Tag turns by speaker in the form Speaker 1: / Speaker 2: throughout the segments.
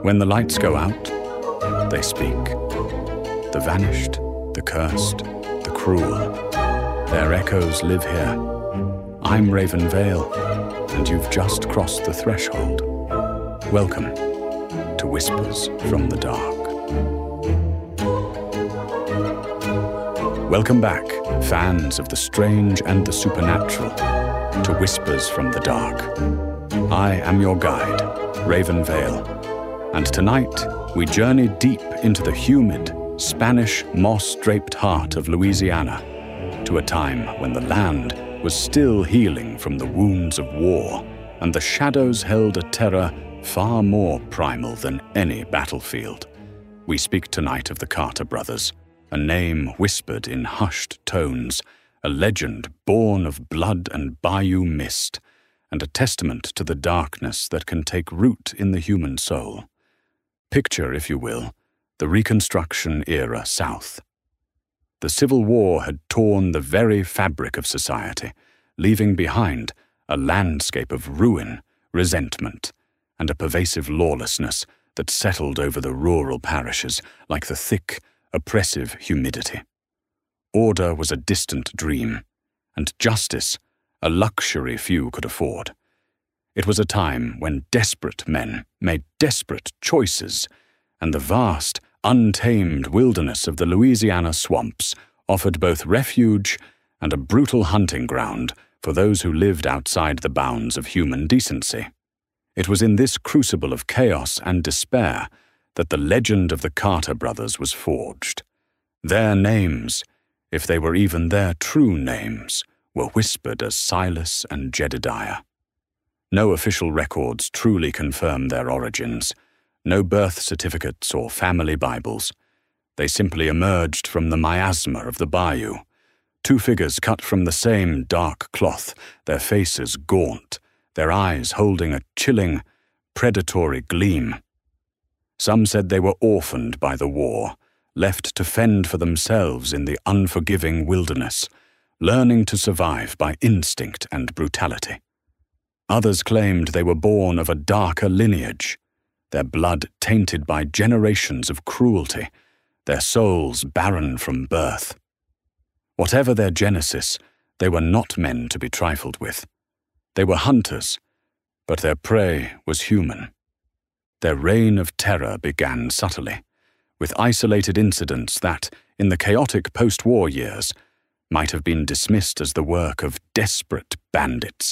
Speaker 1: When the lights go out, they speak. The vanished, the cursed, the cruel. Their echoes live here. I'm Raven Vale, and you've just crossed the threshold. Welcome to Whispers from the Dark. Welcome back, fans of the strange and the supernatural, to Whispers from the Dark. I am your guide, Raven Vale, and tonight we journey deep into the humid, Spanish moss-draped heart of Louisiana, to a time when the land was still healing from the wounds of war, and the shadows held a terror far more primal than any battlefield. We speak tonight of the Carter brothers, a name whispered in hushed tones, a legend born of blood and bayou mist, and a testament to the darkness that can take root in the human soul. Picture, if you will, the Reconstruction-era South. The Civil War had torn the very fabric of society, leaving behind a landscape of ruin, resentment, and a pervasive lawlessness that settled over the rural parishes like the thick, oppressive humidity. Order was a distant dream, and justice a luxury few could afford. It was a time when desperate men made desperate choices, and the vast, untamed wilderness of the Louisiana swamps offered both refuge and a brutal hunting ground for those who lived outside the bounds of human decency. It was in this crucible of chaos and despair that the legend of the Carter brothers was forged. Their names, if they were even their true names, were whispered as Silas and Jedediah. No official records truly confirm their origins, no birth certificates or family Bibles. They simply emerged from the miasma of the bayou, two figures cut from the same dark cloth, their faces gaunt, their eyes holding a chilling, predatory gleam. Some said they were orphaned by the war, left to fend for themselves in the unforgiving wilderness, learning to survive by instinct and brutality. Others claimed they were born of a darker lineage, their blood tainted by generations of cruelty, their souls barren from birth. Whatever their genesis, they were not men to be trifled with. They were hunters, but their prey was human. Their reign of terror began subtly, with isolated incidents that, in the chaotic post-war years, might have been dismissed as the work of desperate bandits.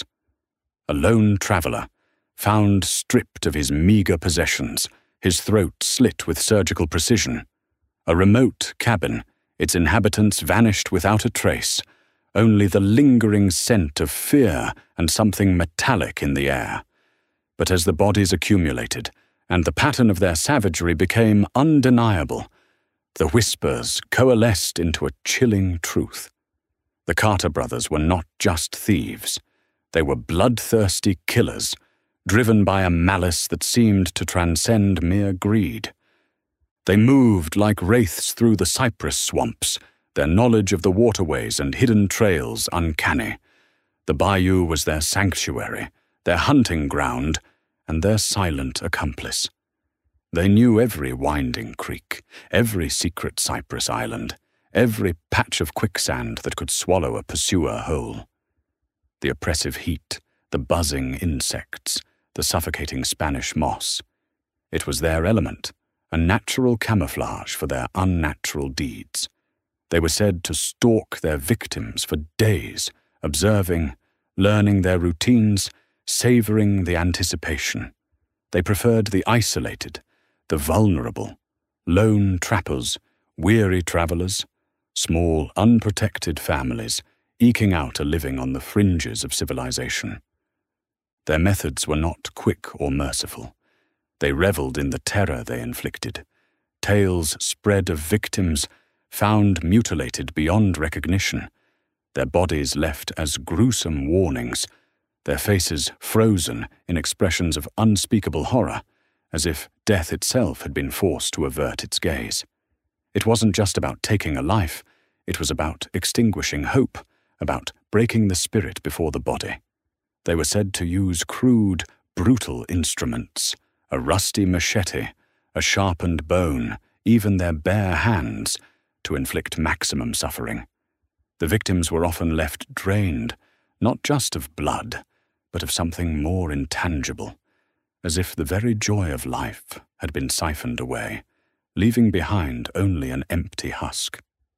Speaker 1: A lone traveler, found stripped of his meager possessions, his throat slit with surgical precision. A remote cabin, its inhabitants vanished without a trace, only the lingering scent of fear and something metallic in the air. But as the bodies accumulated, and the pattern of their savagery became undeniable, the whispers coalesced into a chilling truth. The Carter brothers were not just thieves. They were bloodthirsty killers, driven by a malice that seemed to transcend mere greed. They moved like wraiths through the cypress swamps, their knowledge of the waterways and hidden trails uncanny. The bayou was their sanctuary, their hunting ground, and their silent accomplice. They knew every winding creek, every secret cypress island, every patch of quicksand that could swallow a pursuer whole. The oppressive heat, the buzzing insects, the suffocating Spanish moss. It was their element, a natural camouflage for their unnatural deeds. They were said to stalk their victims for days, observing, learning their routines, savoring the anticipation. They preferred the isolated, the vulnerable, lone trappers, weary travelers, small, unprotected families, eking out a living on the fringes of civilization. Their methods were not quick or merciful. They reveled in the terror they inflicted. Tales spread of victims found mutilated beyond recognition, their bodies left as gruesome warnings, their faces frozen in expressions of unspeakable horror, as if death itself had been forced to avert its gaze. It wasn't just about taking a life, it was about extinguishing hope, about breaking the spirit before the body. They were said to use crude, brutal instruments, a rusty machete, a sharpened bone, even their bare hands, to inflict maximum suffering. The victims were often left drained, not just of blood, but of something more intangible, as if the very joy of life had been siphoned away, leaving behind only an empty husk.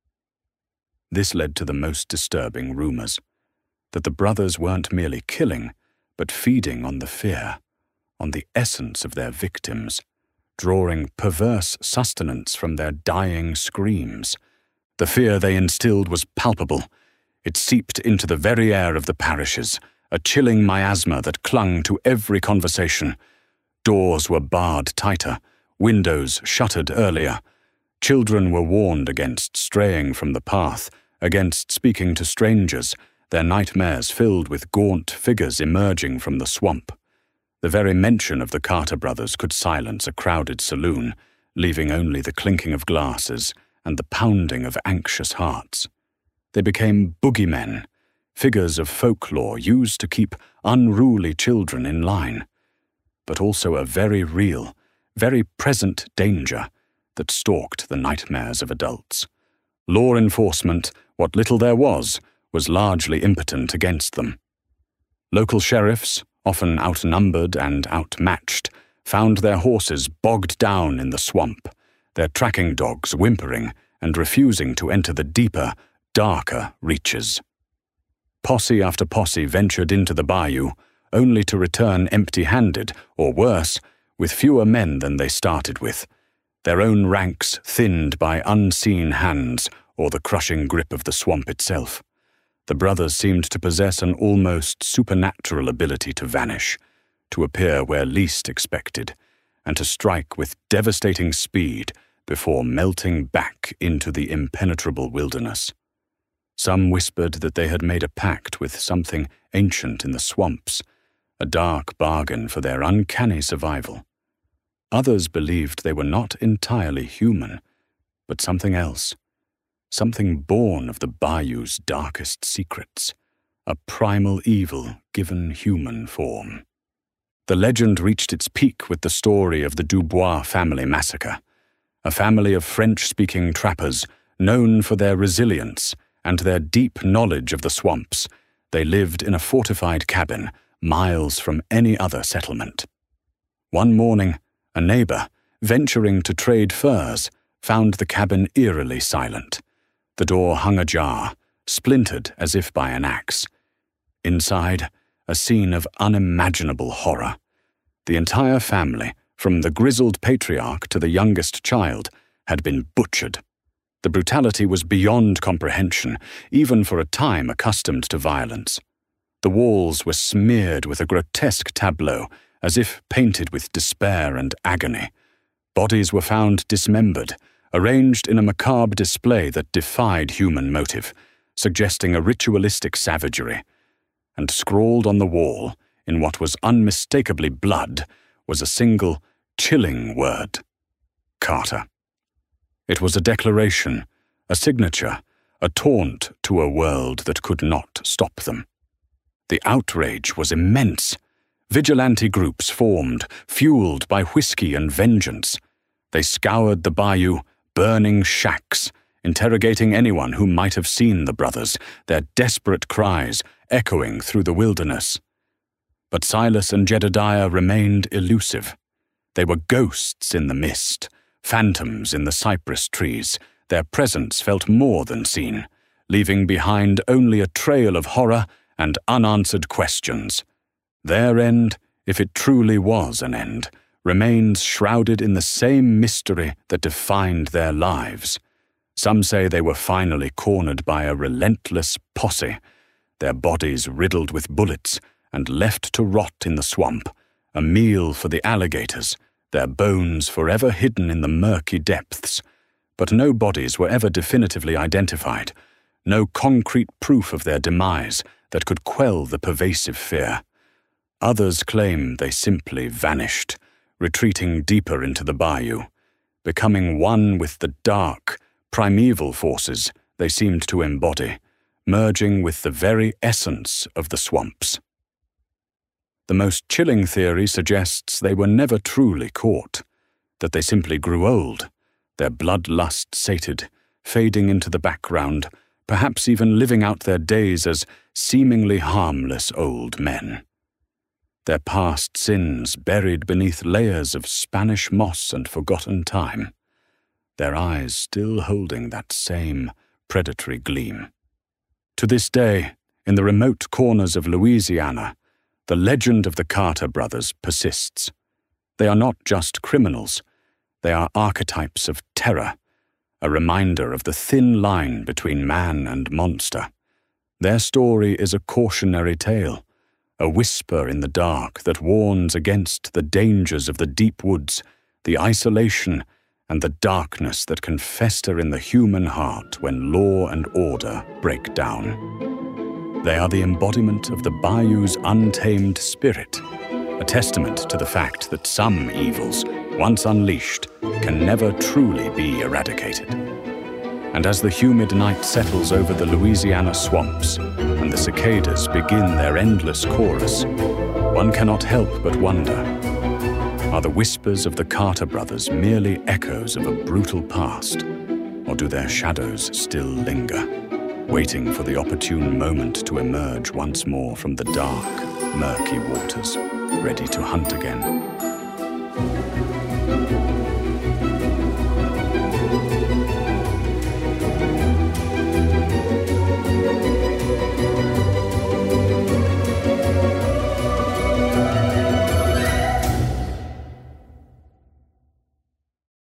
Speaker 1: This led to the most disturbing rumors, that the brothers weren't merely killing, but feeding on the fear, on the essence of their victims, drawing perverse sustenance from their dying screams. The fear they instilled was palpable. It seeped into the very air of the parishes, a chilling miasma that clung to every conversation. Doors were barred tighter, windows shuttered earlier. Children were warned against straying from the path, against speaking to strangers, their nightmares filled with gaunt figures emerging from the swamp. The very mention of the Carter brothers could silence a crowded saloon, leaving only the clinking of glasses and the pounding of anxious hearts. They became boogeymen, figures of folklore used to keep unruly children in line, but also a very real, very present danger that stalked the nightmares of adults. Law enforcement, what little there was largely impotent against them. Local sheriffs, often outnumbered and outmatched, found their horses bogged down in the swamp, their tracking dogs whimpering and refusing to enter the deeper, darker reaches. Posse after posse ventured into the bayou, only to return empty-handed, or worse, with fewer men than they started with, their own ranks thinned by unseen hands or the crushing grip of the swamp itself. The brothers seemed to possess an almost supernatural ability to vanish, to appear where least expected, and to strike with devastating speed before melting back into the impenetrable wilderness. Some whispered that they had made a pact with something ancient in the swamps, a dark bargain for their uncanny survival. Others believed they were not entirely human, but something else. Something born of the bayou's darkest secrets, a primal evil given human form. The legend reached its peak with the story of the Dubois family massacre, a family of French-speaking trappers known for their resilience and their deep knowledge of the swamps. They lived in a fortified cabin miles from any other settlement. One morning, a neighbor, venturing to trade furs, found the cabin eerily silent. The door hung ajar, splintered as if by an axe. Inside, a scene of unimaginable horror. The entire family, from the grizzled patriarch to the youngest child, had been butchered. The brutality was beyond comprehension, even for a time accustomed to violence. The walls were smeared with a grotesque tableau, as if painted with despair and agony. Bodies were found dismembered, arranged in a macabre display that defied human motive, suggesting a ritualistic savagery. And scrawled on the wall, in what was unmistakably blood, was a single, chilling word: Carter. It was a declaration, a signature, a taunt to a world that could not stop them. The outrage was immense. Vigilante groups formed, fueled by whiskey and vengeance. They scoured the bayou, burning shacks, interrogating anyone who might have seen the brothers, their desperate cries echoing through the wilderness. But Silas and Jedediah remained elusive. They were ghosts in the mist, phantoms in the cypress trees. Their presence felt more than seen, leaving behind only a trail of horror and unanswered questions. Their end, if it truly was an end, remains shrouded in the same mystery that defined their lives. Some say they were finally cornered by a relentless posse, their bodies riddled with bullets and left to rot in the swamp, a meal for the alligators, their bones forever hidden in the murky depths. But no bodies were ever definitively identified, no concrete proof of their demise that could quell the pervasive fear. Others claim they simply vanished, retreating deeper into the bayou, becoming one with the dark, primeval forces they seemed to embody, merging with the very essence of the swamps. The most chilling theory suggests they were never truly caught. that they simply grew old, their bloodlust sated, fading into the background, perhaps even living out their days as seemingly harmless old men. Their past sins buried beneath layers of Spanish moss and forgotten time, their eyes still holding that same predatory gleam. To this day, in the remote corners of Louisiana, the legend of the Carter brothers persists. They are not just criminals, they are archetypes of terror, a reminder of the thin line between man and monster. Their story is a cautionary tale, a whisper in the dark that warns against the dangers of the deep woods, the isolation, and the darkness that can fester in the human heart when law and order break down. They are the embodiment of the bayou's untamed spirit, a testament to the fact that some evils, once unleashed, can never truly be eradicated. And as the humid night settles over the Louisiana swamps and the cicadas begin their endless chorus, one cannot help but wonder, are the whispers of the Carter brothers merely echoes of a brutal past, or do their shadows still linger, waiting for the opportune moment to emerge once more from the dark, murky waters, ready to hunt again?